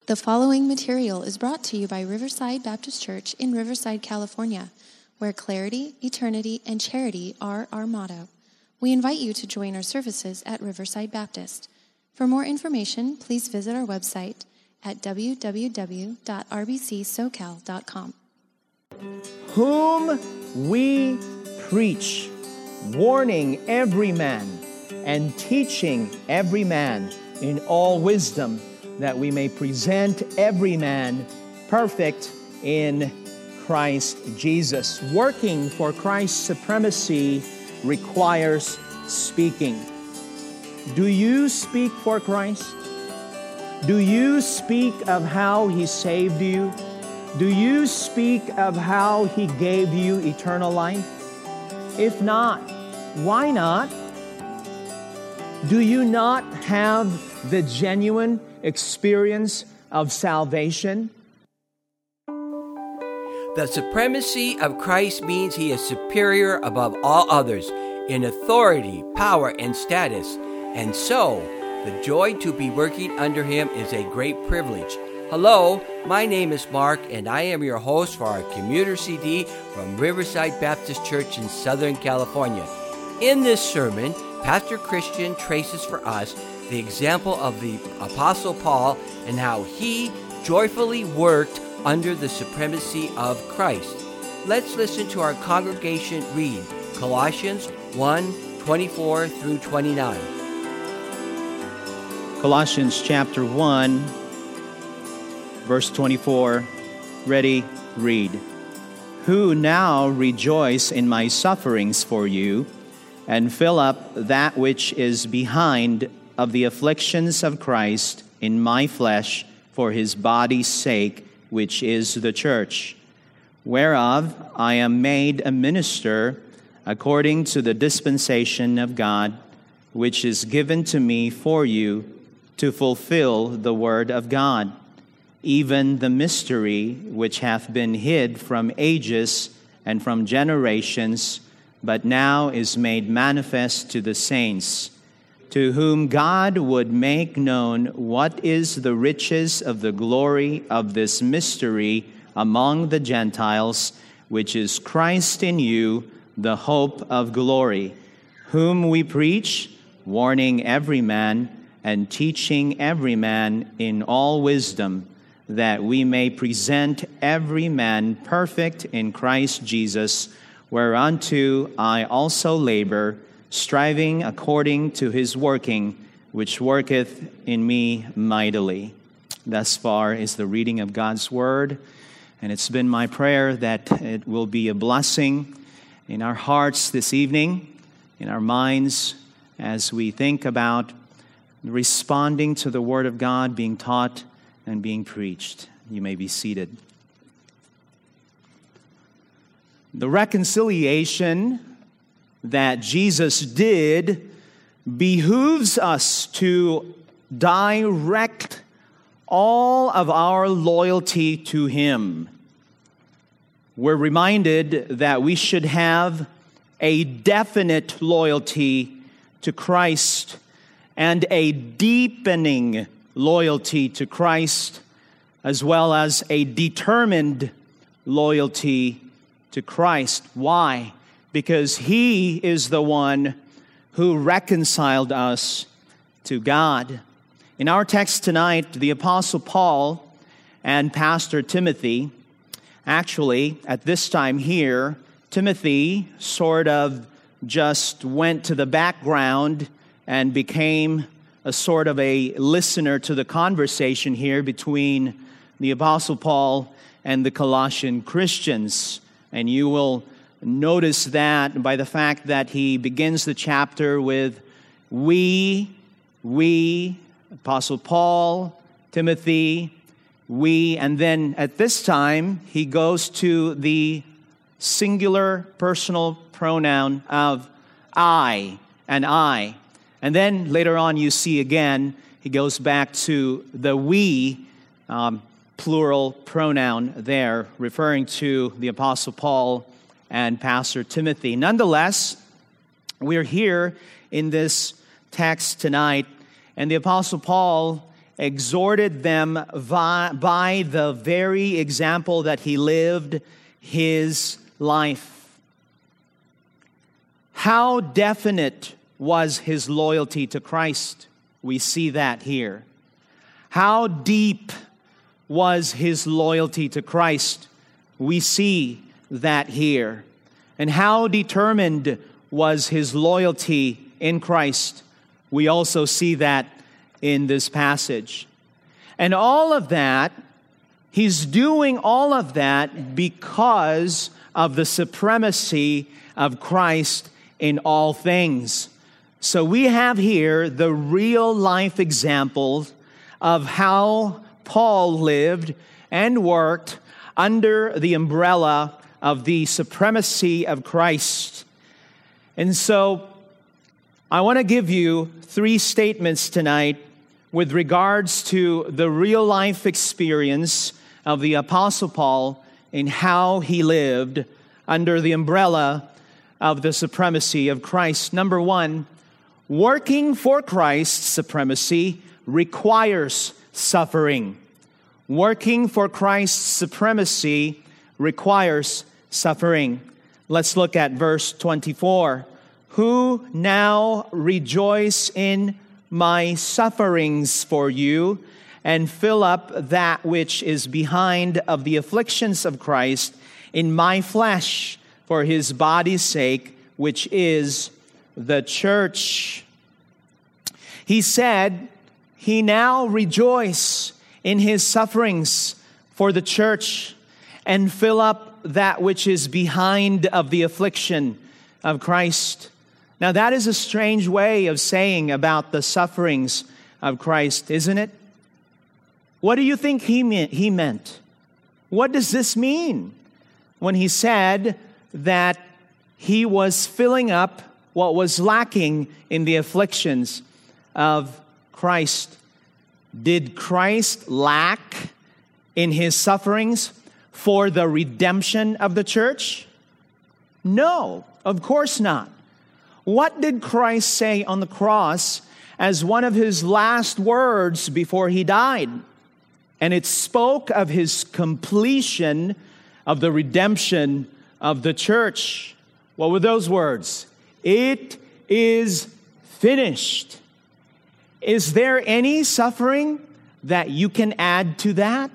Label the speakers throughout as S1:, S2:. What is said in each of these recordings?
S1: The following material is brought to you by Riverside Baptist Church in Riverside, California, where clarity, eternity, and charity are our motto. We invite you to join our services at Riverside Baptist. For more information, please visit our website at www.rbcsocal.com.
S2: Whom we preach, warning every man and teaching every man in all wisdom, that we may present every man perfect in Christ Jesus. Working for Christ's supremacy requires speaking. Do you speak for Christ? Do you speak of how He saved you? Do you speak of how He gave you eternal life? If not, why not? Do you not have the genuine experience of salvation?
S3: The supremacy of Christ means He is superior above all others in authority, power, and status. And so, the joy to be working under Him is a great privilege. Hello, my name is Mark, and I am your host for our commuter CD from Riverside Baptist Church in Southern California. In this sermon, Pastor Christian traces for us the example of the Apostle Paul and how he joyfully worked under the supremacy of Christ. Let's listen to our congregation read Colossians 1:24 through 29.
S2: Colossians chapter 1, verse 24. Ready, read. Who now rejoice in my sufferings for you, and fill up that which is behind of the afflictions of Christ in my flesh for His body's sake, which is the church, whereof I am made a minister according to the dispensation of God, which is given to me for you to fulfill the word of God, even the mystery which hath been hid from ages and from generations, but now is made manifest to the saints, to whom God would make known what is the riches of the glory of this mystery among the Gentiles, which is Christ in you, the hope of glory, whom we preach, warning every man and teaching every man in all wisdom, that we may present every man perfect in Christ Jesus, whereunto I also labor, striving according to His working, which worketh in me mightily. Thus far is the reading of God's Word, and it's been my prayer that it will be a blessing in our hearts this evening, in our minds, as we think about responding to the Word of God being taught and being preached. You may be seated. The reconciliation that Jesus did behooves us to direct all of our loyalty to Him. We're reminded that we should have a definite loyalty to Christ and a deepening loyalty to Christ, as well as a determined loyalty to Christ. Why? Because He is the one who reconciled us to God. In our text tonight, the Apostle Paul and Pastor Timothy, actually, at this time here, Timothy sort of just went to the background and became a sort of a listener to the conversation here between the Apostle Paul and the Colossian Christians. And you will notice that by the fact that he begins the chapter with we, Apostle Paul, Timothy, we, and then at this time he goes to the singular personal pronoun of I and I. And then later on you see again he goes back to the we plural pronoun there, referring to the Apostle Paul and Pastor Timothy. Nonetheless, we're here in this text tonight, and the Apostle Paul exhorted them by the very example that he lived his life. How definite was his loyalty to Christ? We see that here. How deep was his loyalty to Christ? We see that here. And how determined was his loyalty in Christ? We also see that in this passage. And all of that, he's doing all of that because of the supremacy of Christ in all things. So we have here the real life example of how Paul lived and worked under the umbrella of the supremacy of Christ. And so I want to give you 3 statements tonight with regards to the real life experience of the Apostle Paul in how he lived under the umbrella of the supremacy of Christ. Number 1, working for Christ's supremacy requires suffering. Working for Christ's supremacy requires suffering. Let's look at verse 24. Who now rejoice in my sufferings for you, and fill up that which is behind of the afflictions of Christ in my flesh for his body's sake, which is the church. He said, he now rejoice in his sufferings for the church, and fill up that which is behind of the affliction of Christ. Now that is a strange way of saying about the sufferings of Christ, isn't it? What do you think he meant? What does this mean when he said that he was filling up what was lacking in the afflictions of Christ? Did Christ lack in his sufferings for the redemption of the church? No, of course not. What did Christ say on the cross as one of his last words before he died? And it spoke of his completion of the redemption of the church. What were those words? It is finished. Is there any suffering that you can add to that?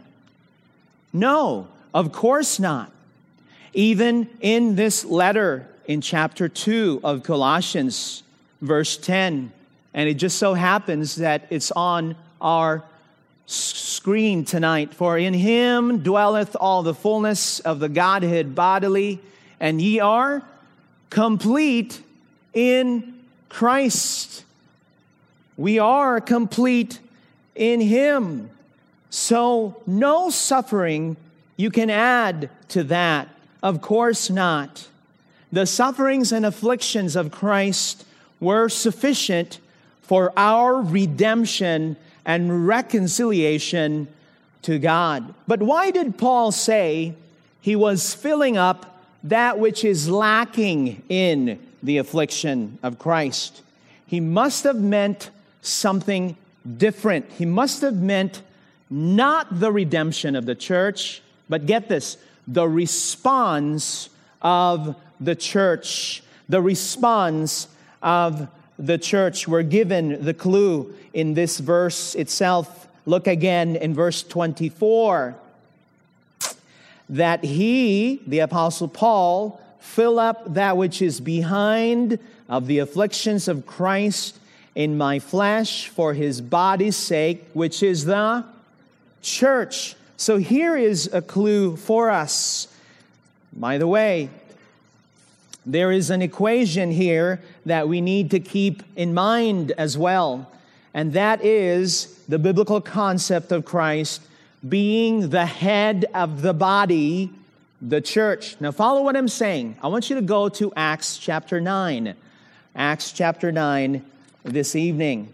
S2: No, of course not. Even in this letter in chapter 2 of Colossians, verse 10, and it just so happens that it's on our screen tonight. For in him dwelleth all the fullness of the Godhead bodily, and ye are complete in Christ. We are complete in him. So no suffering you can add to that. Of course not. The sufferings and afflictions of Christ were sufficient for our redemption and reconciliation to God. But why did Paul say he was filling up that which is lacking in the affliction of Christ? He must have meant something different. He must have meant not the redemption of the church, but get this, the response of the church. The response of the church. We're given the clue in this verse itself. Look again in verse 24. That he, the Apostle Paul, fill up that which is behind of the afflictions of Christ in my flesh for his body's sake, which is the church. So here is a clue for us. By the way, there is an equation here that we need to keep in mind as well. And that is the biblical concept of Christ being the head of the body, the church. Now follow what I'm saying. I want you to go to Acts chapter 9. Acts chapter 9 this evening.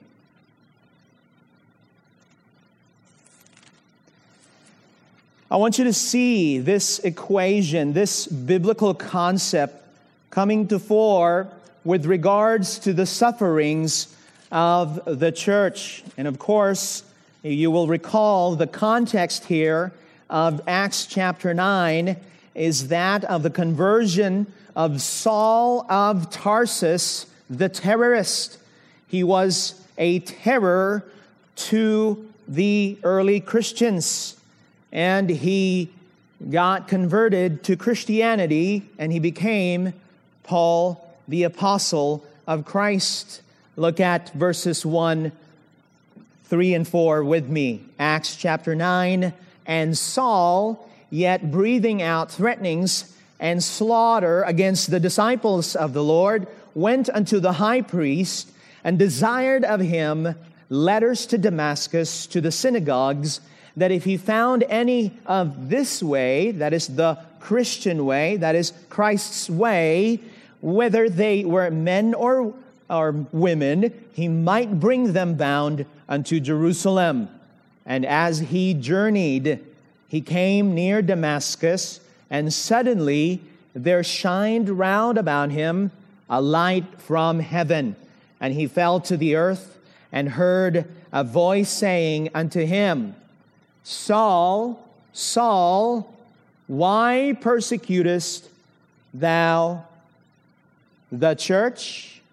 S2: I want you to see this equation, this biblical concept coming to fore with regards to the sufferings of the church. And of course, You will recall the context here of Acts chapter 9 is that of the conversion of Saul of Tarsus, the terrorist. He was a terror to the early Christians, and he got converted to Christianity, and he became Paul, the apostle of Christ. Look at verses 1, 3, and 4 with me. Acts chapter 9, and Saul, yet breathing out threatenings and slaughter against the disciples of the Lord, went unto the high priest and desired of him letters to Damascus, to the synagogues, that if he found any of this way, that is the Christian way, that is Christ's way, whether they were men or women, he might bring them bound unto Jerusalem. And as he journeyed, he came near Damascus, and suddenly there shined round about him a light from heaven. And he fell to the earth and heard a voice saying unto him, Saul, Saul, why persecutest thou the church?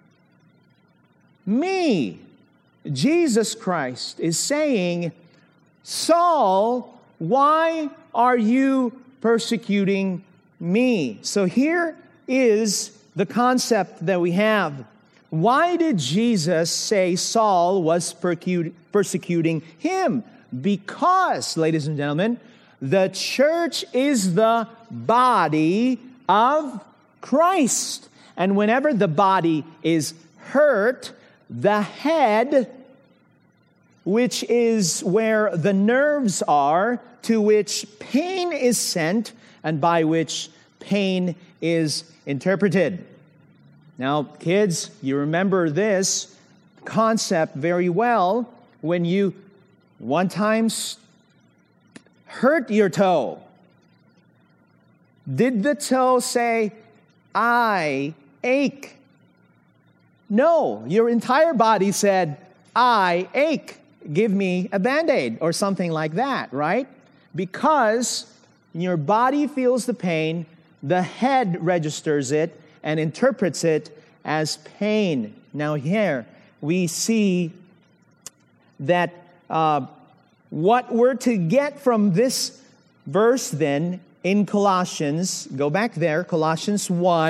S2: Me, Jesus Christ, is saying, Saul, why are you persecuting me? So here is the concept that we have. Why did Jesus say Saul was persecuting him? Because, ladies and gentlemen, the church is the body of Christ. And whenever the body is hurt, the head, which is where the nerves are, to which pain is sent, and by which pain is interpreted. Now, kids, you remember this concept very well when you one time hurt your toe. Did the toe say, I ache? No, your entire body said, I ache. Give me a Band-Aid or something like that, right? Because your body feels the pain, the head registers it and interprets it as pain. Now here we see that what we're to get from this verse then in Colossians, go back there, Colossians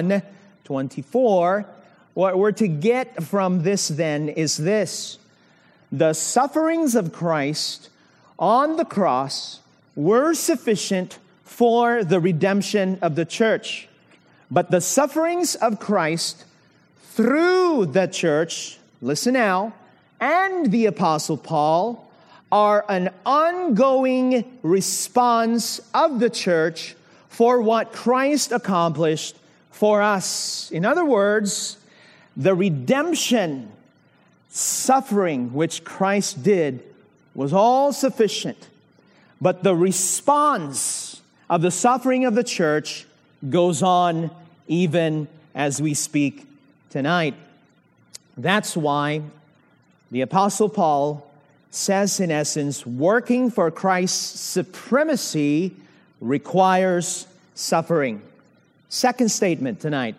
S2: 1:24, what we're to get from this then is this: the sufferings of Christ on the cross were sufficient for the redemption of the church. But the sufferings of Christ through the church, listen now, and the Apostle Paul are an ongoing response of the church for what Christ accomplished for us. In other words, the redemption suffering which Christ did was all sufficient, but the response of the suffering of the church goes on even as we speak tonight. That's why the Apostle Paul says, in essence, working for Christ's supremacy requires suffering. Second statement tonight: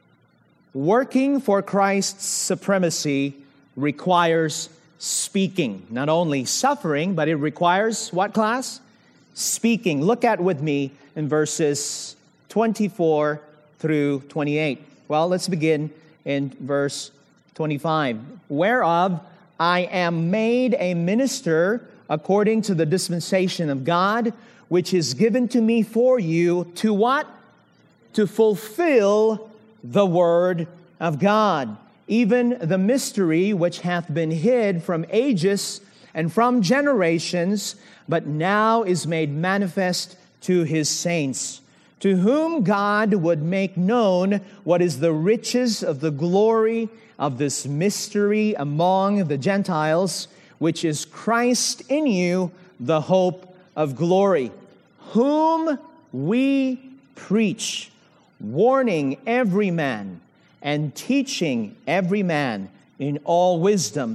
S2: working for Christ's supremacy requires speaking. Not only suffering, but it requires what, class? Speaking. Look at with me in verses 24 through 28. Well, let's begin in verse 25. Whereof I am made a minister according to the dispensation of God, which is given to me for you to what? To fulfill the word of God, even the mystery which hath been hid from ages and from generations, but now is made manifest to his saints, to whom God would make known what is the riches of the glory of this mystery among the Gentiles, which is Christ in you, the hope of glory, whom we preach, warning every man and teaching every man in all wisdom,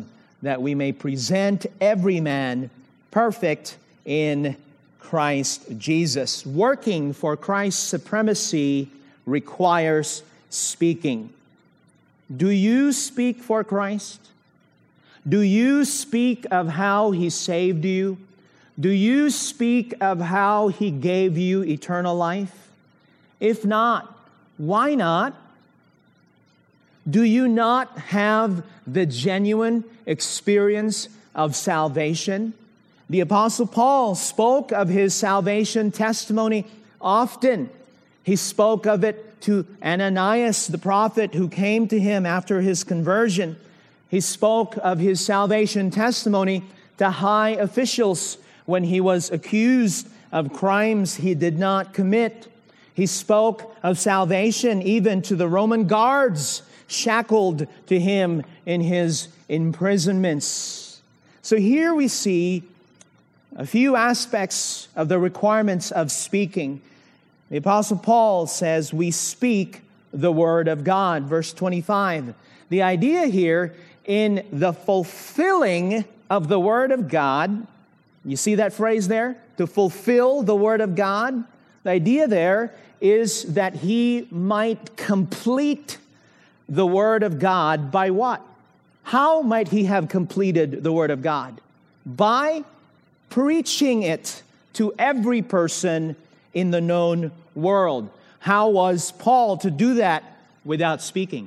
S2: that we may present every man perfect in Christ Jesus. Working for Christ's supremacy requires speaking. Do you speak for Christ? Do you speak of how He saved you? Do you speak of how He gave you eternal life? If not, why not? Do you not have the genuine experience of salvation? The Apostle Paul spoke of his salvation testimony often. He spoke of it to Ananias, the prophet who came to him after his conversion. He spoke of his salvation testimony to high officials when he was accused of crimes he did not commit. He spoke of salvation even to the Roman guards shackled to him in his imprisonments. So here we see a few aspects of the requirements of speaking. The Apostle Paul says we speak the Word of God. Verse 25. The idea here in the fulfilling of the Word of God, you see that phrase there? To fulfill the Word of God. The idea there is that He might complete the Word of God by what? How might He have completed the Word of God? By preaching it to every person in the known world. How was Paul to do that without speaking?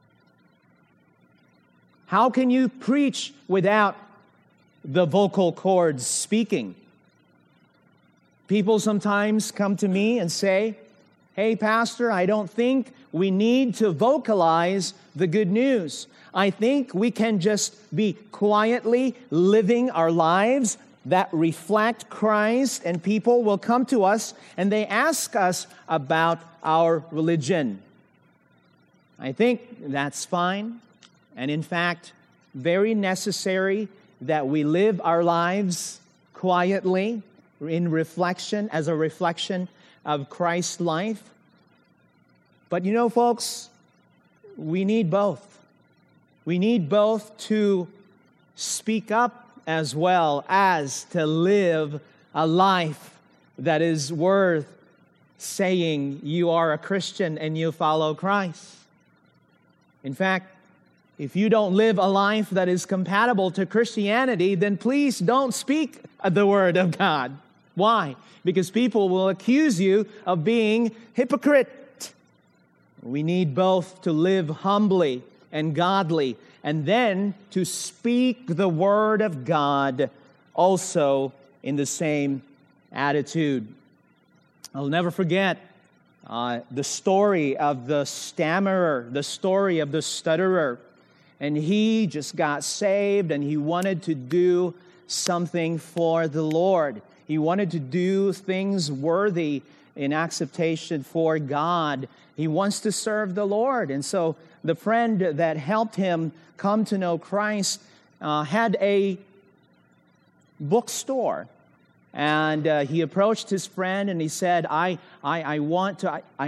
S2: How can you preach without the vocal cords speaking? People sometimes come to me and say, "Hey, Pastor, I don't think we need to vocalize the good news. I think we can just be quietly living our lives that reflect Christ, and people will come to us and they ask us about our religion." I think that's fine, and in fact, very necessary that we live our lives quietly in reflection, as a reflection of Christ's life. But you know, folks, we need both. We need both to speak up as well as to live a life that is worth saying you are a Christian and you follow Christ. In fact, if you don't live a life that is compatible to Christianity, then please don't speak the Word of God. Why? Because people will accuse you of being hypocrite. We need both to live humbly and godly, and then to speak the Word of God also in the same attitude. I'll never forget the story of the stammerer, the story of the stutterer. And he just got saved, and he wanted to do something for the Lord. He wanted to do things worthy in acceptation for God. He wants to serve the Lord. And so the friend that helped him come to know Christ had a bookstore. And he approached his friend and he said, I want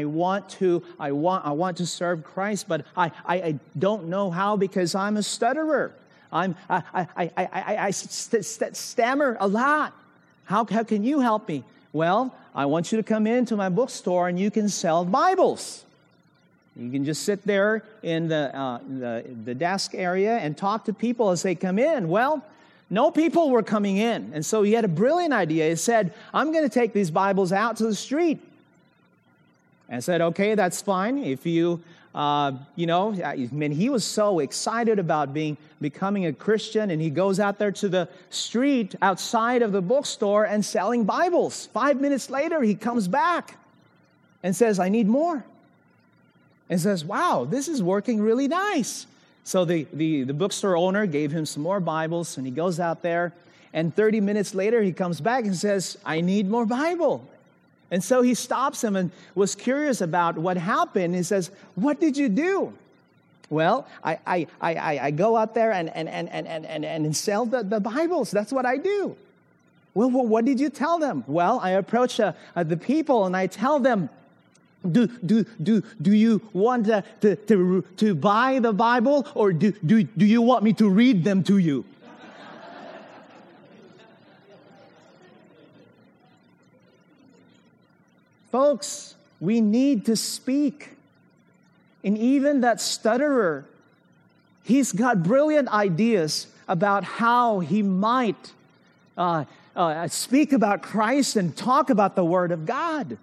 S2: to serve Christ, but I don't know how because I'm a stutterer. I stammer a lot. How can you help me? Well, I want you to come into my bookstore and you can sell Bibles. You can just sit there in the desk area and talk to people as they come in. Well, no people were coming in. And so he had a brilliant idea. He said, I'm going to take these Bibles out to the street. And I said, okay, that's fine. If he was so excited about becoming a Christian, and he goes out there to the street outside of the bookstore and selling Bibles. 5 minutes later, he comes back and says, I need more. And says, wow, this is working really nice. So the bookstore owner gave him some more Bibles, and he goes out there, and 30 minutes later, he comes back and says, I need more Bible. And so he stops him and was curious about what happened. He says, what did you do? Well, I go out there and sell the Bibles. That's what I do. Well, what did you tell them? Well, I approach the people and I tell them, Do you want to buy the Bible, or do you want me to read them to you? Folks, we need to speak. And even that stutterer, he's got brilliant ideas about how he might speak about Christ and talk about the Word of God.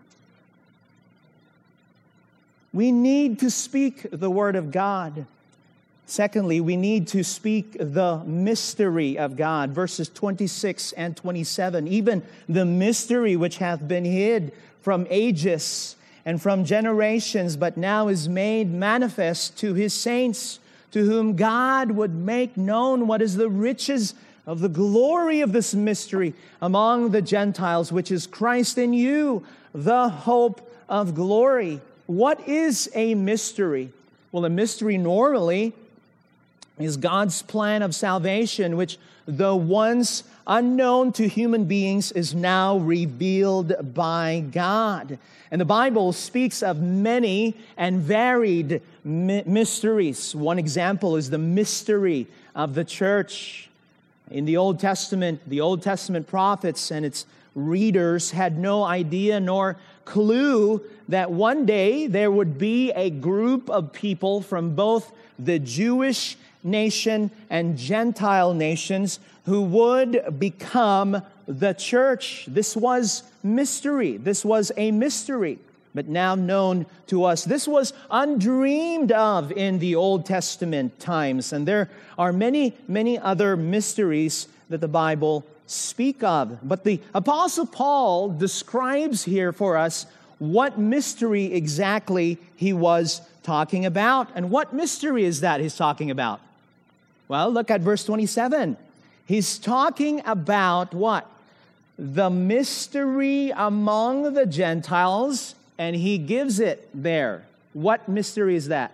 S2: We need to speak the Word of God. Secondly, we need to speak the mystery of God. Verses 26 and 27. Even the mystery which hath been hid from ages and from generations, but now is made manifest to His saints, to whom God would make known what is the riches of the glory of this mystery among the Gentiles, which is Christ in you, the hope of glory. What is a mystery? Well, a mystery normally is God's plan of salvation, which, though once unknown to human beings, is now revealed by God. And the Bible speaks of many and varied mysteries. One example is the mystery of the church. In the Old Testament prophets and its readers had no idea nor clue that one day there would be a group of people from both the Jewish nation and Gentile nations who would become the church. This was mystery. This was a mystery, but now known to us. This was undreamed of in the Old Testament times, and there are many, many other mysteries that the Bible speak of. But the Apostle Paul describes here for us what mystery exactly he was talking about. And what mystery is that he's talking about? Well, look at verse 27. He's talking about what? The mystery among the Gentiles, and he gives it there. What mystery is that?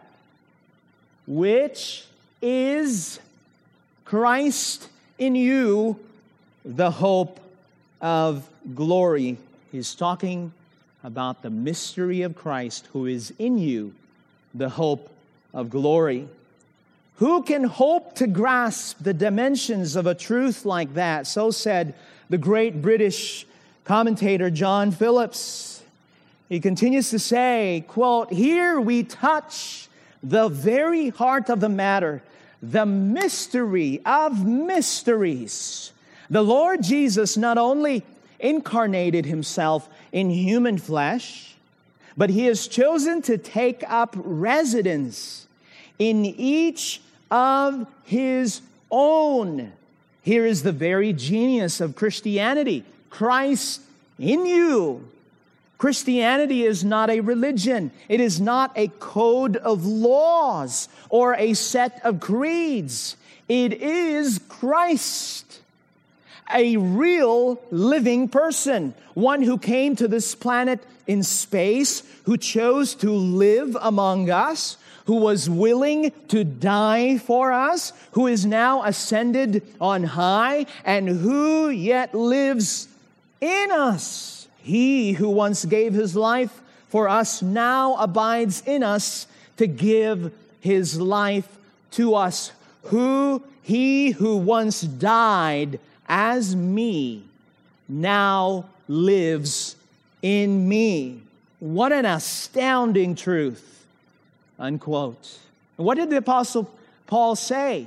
S2: Which is Christ in you, the hope of glory. He's talking about the mystery of Christ who is in you, the hope of glory. Who can hope to grasp the dimensions of a truth like that? So said the great British commentator John Phillips. He continues to say, quote, "Here we touch the very heart of the matter, the mystery of mysteries. The Lord Jesus not only incarnated Himself in human flesh, but He has chosen to take up residence in each of His own." Here is the very genius of Christianity. Christ in you. Christianity is not a religion. It is not a code of laws or a set of creeds. It is Christ, a real living person, one who came to this planet in space, who chose to live among us, who was willing to die for us, who is now ascended on high, and who yet lives in us. He who once gave His life for us now abides in us to give His life to us. He who once died as me now lives in me. What an astounding truth. Unquote. What did the Apostle Paul say?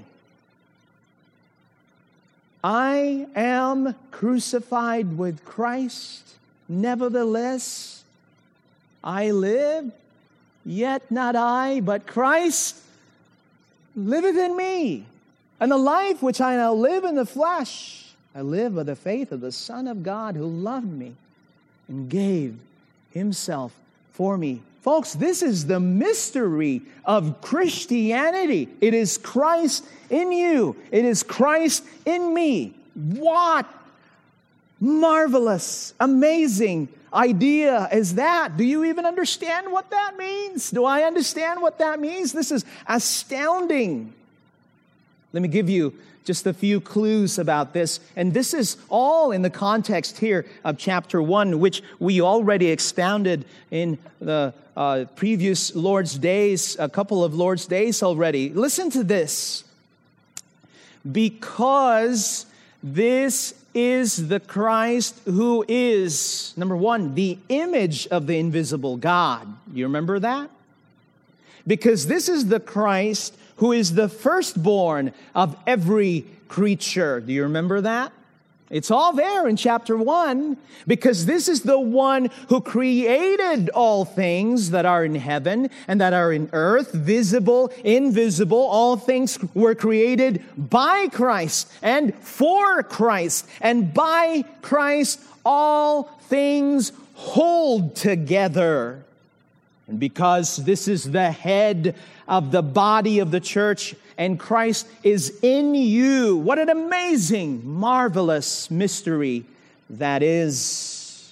S2: I am crucified with Christ. Nevertheless, I live, yet not I, but Christ liveth in me. And the life which I now live in the flesh, I live by the faith of the Son of God who loved me and gave Himself for me. Folks, this is the mystery of Christianity. It is Christ in you. It is Christ in me. What marvelous, amazing idea is that? Do you even understand what that means? Do I understand what that means? This is astounding. Let me give you just a few clues about this. And this is all in the context here of chapter 1, which we already expounded in the previous Lord's Days, a couple of Lord's Days already. Listen to this. Because this is the Christ who is, number one, the image of the invisible God. You remember that? Because this is the Christ who is the firstborn of every creature. Do you remember that? It's all there in chapter 1, because this is the one who created all things that are in heaven and that are in earth, visible, invisible. All things were created by Christ and for Christ. And by Christ, all things hold together. And because this is the head of the body of the church, and Christ is in you. What an amazing, marvelous mystery that is.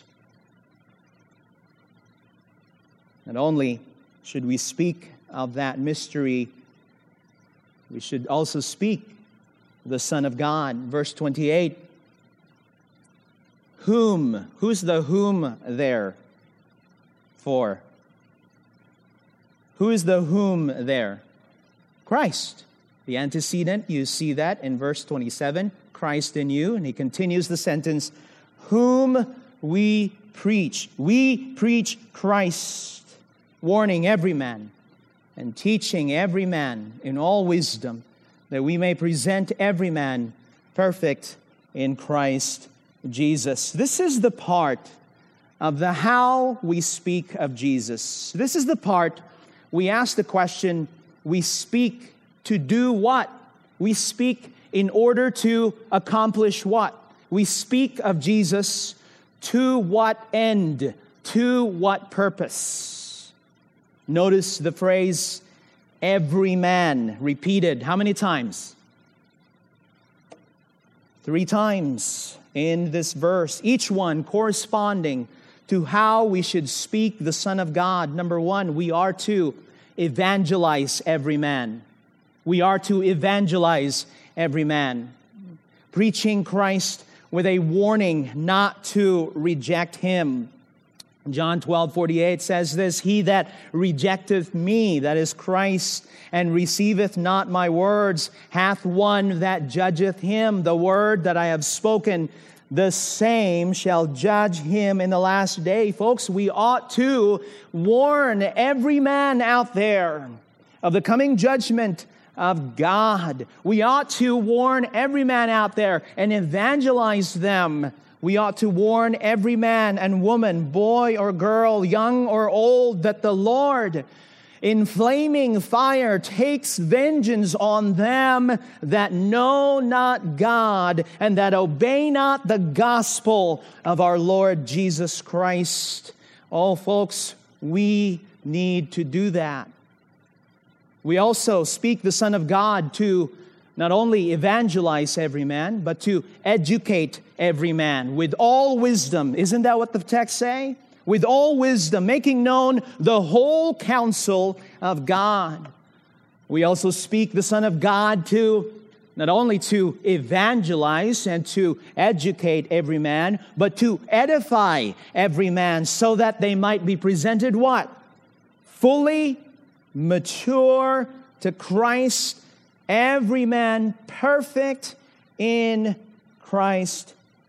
S2: Not only should we speak of that mystery, we should also speak of the Son of God. Verse 28. Whom? Who's the whom there for? Who is the whom there? Christ. The antecedent, you see that in verse 27, Christ in you. And he continues the sentence, whom we preach. We preach Christ, warning every man and teaching every man in all wisdom, that we may present every man perfect in Christ Jesus. This is the part of the how we speak of Jesus. This is the part we ask the question, we speak to do what? We speak in order to accomplish what? We speak of Jesus to what end? To what purpose? Notice the phrase, every man, repeated how many times? 3 times in this verse, each one corresponding to how we should speak the Son of God. Number 1, we are to evangelize every man. We are to evangelize every man, preaching Christ with a warning not to reject Him. John 12:48 says this, he that rejecteth me, that is Christ, and receiveth not my words, hath one that judgeth him. The word that I have spoken, the same shall judge him in the last day. Folks, we ought to warn every man out there of the coming judgment of God. We ought to warn every man out there and evangelize them. We ought to warn every man and woman, boy or girl, young or old, that the Lord in flaming fire takes vengeance on them that know not God and that obey not the gospel of our Lord Jesus Christ. Oh, folks, we need to do that. We also speak the Son of God to not only evangelize every man, but to educate every man with all wisdom. Isn't that what the text say? With all wisdom, making known the whole counsel of God. We also speak the Son of God to not only to evangelize and to educate every man, but to edify every man so that they might be presented what? Fully mature to Christ, every man perfect in Christ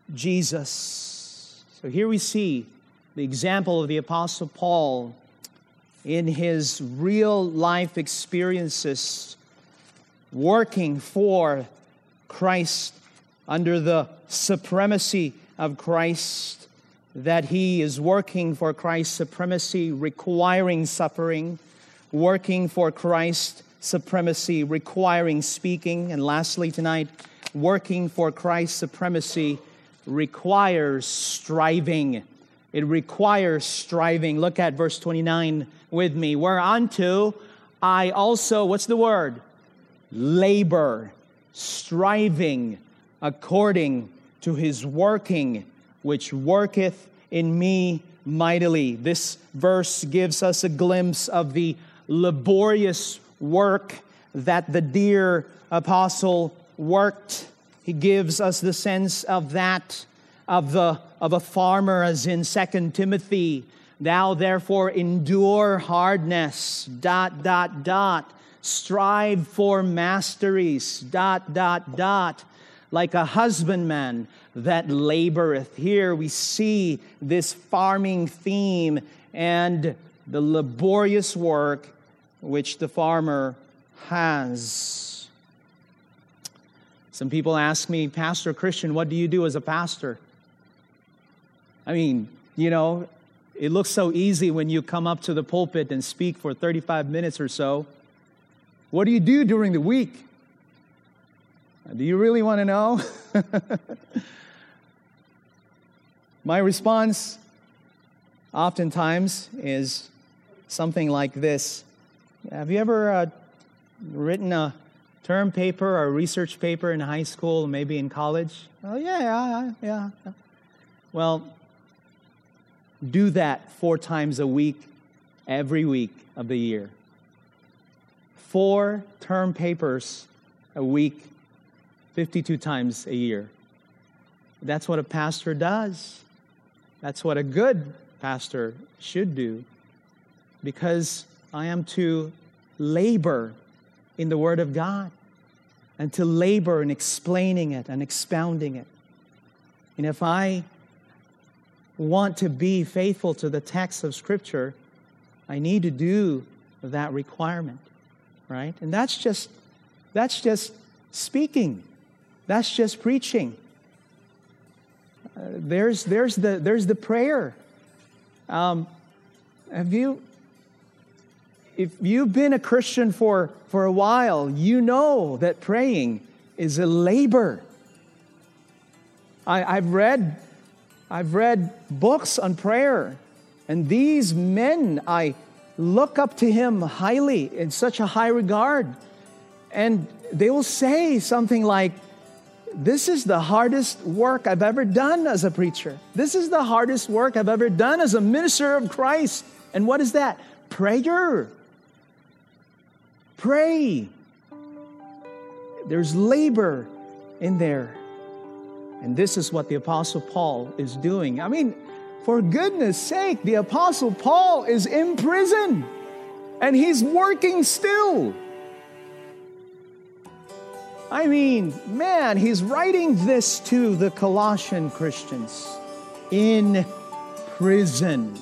S2: Jesus. So here we see the example of the Apostle Paul in his real life experiences, working for Christ under the supremacy of Christ, that he is working for Christ's supremacy, requiring suffering, working for Christ's supremacy, requiring speaking, and lastly tonight, working for Christ's supremacy requires striving. It requires striving. Look at verse 29 with me. Whereunto I also, what's the word? Labor, striving according to His working, which worketh in me mightily. This verse gives us a glimpse of the laborious work that the dear apostle worked. He gives us the sense of that, of a farmer, as in 2 Timothy. Thou therefore endure hardness, ... strive for masteries, ... like a husbandman that laboreth. Here we see this farming theme and the laborious work which the farmer has. Some people ask me, Pastor Christian, what do you do as a pastor? I mean, it looks so easy when you come up to the pulpit and speak for 35 minutes or so. What do you do during the week? Do you really want to know? My response oftentimes is something like this. Have you ever written a term paper or a research paper in high school, maybe in college? Oh, yeah. Well, do that 4 times a week, every week of the year. 4 term papers a week, 52 times a year. That's what a pastor does. That's what a good pastor should do. Because I am to labor in the Word of God and to labor in explaining it and expounding it. And if I want to be faithful to the text of Scripture, I need to do that requirement, right? And that's just speaking. That's just preaching. There's the prayer. If you've been a Christian for a while, you know that praying is a labor. I've read books on prayer, and these men, I look up to him highly, in such a high regard, and they will say something like, this is the hardest work I've ever done as a preacher. This is the hardest work I've ever done as a minister of Christ. And what is that? Prayer. Pray. There's labor in there. And this is what the Apostle Paul is doing. I mean, for goodness sake, the Apostle Paul is in prison. And he's working still. I mean, man, he's writing this to the Colossian Christians in prison.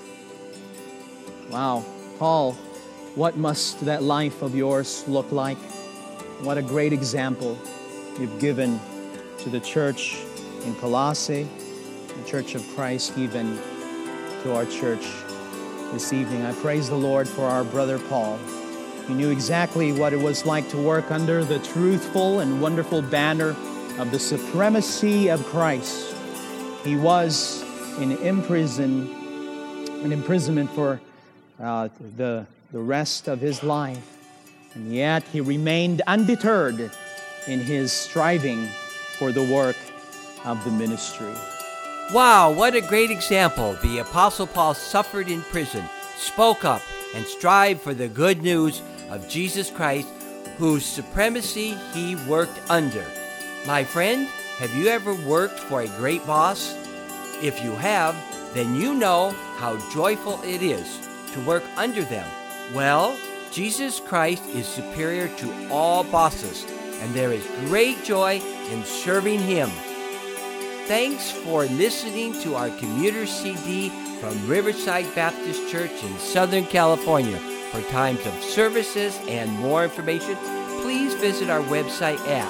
S2: Wow, Paul, what must that life of yours look like? What a great example you've given to the church in Colossae, the Church of Christ, even to our church this evening. I praise the Lord for our brother Paul. He knew exactly what it was like to work under the truthful and wonderful banner of the supremacy of Christ. He was in imprisonment for the rest of his life, and yet he remained undeterred in his striving for the work of the ministry.
S3: Wow, what a great example. The Apostle Paul suffered in prison, spoke up, and strived for the good news of Jesus Christ, whose supremacy he worked under. My friend, have you ever worked for a great boss? If you have, then you know how joyful it is to work under them. Well, Jesus Christ is superior to all bosses, and there is great joy in serving Him. Thanks for listening to our commuter CD from Riverside Baptist Church in Southern California. For times of services and more information, please visit our website at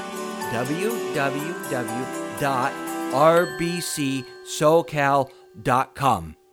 S3: www.rbcsocal.com.